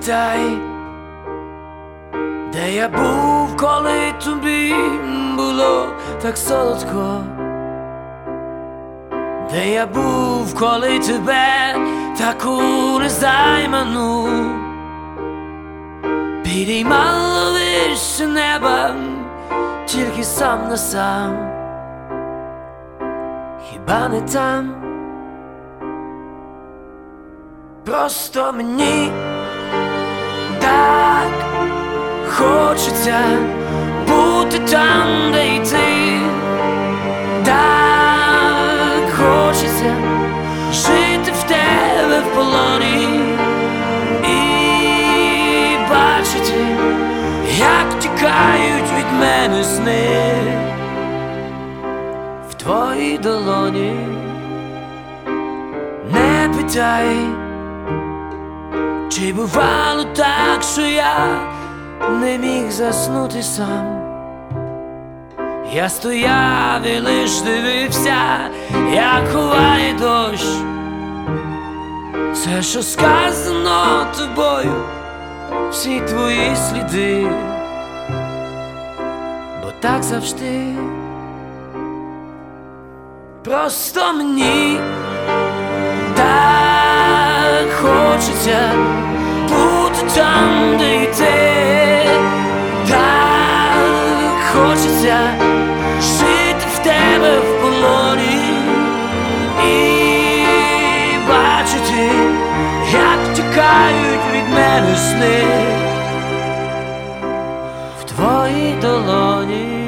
питай, де я був, коли тобі було так солодко, де я був, коли тебе таку незайману підіймало вище неба, тільки сам на сам. Хіба не там? Просто мені так хочеться бути там, де й ти. Так хочеться жити в тебе в полоні і бачити, як тікають від мене сни в твоїй долоні. Не питай, чи бувало так, що я не міг заснути сам. Я стояв і лиш дивився, як ховає дощ все, що сказано тобою, всі твої сліди, бо так завжди. Просто мені так хочеться бути там, де й ти. Так хочеться жити в тебе в полоні і бачити, як тікають від мене сни в твоїй долоні.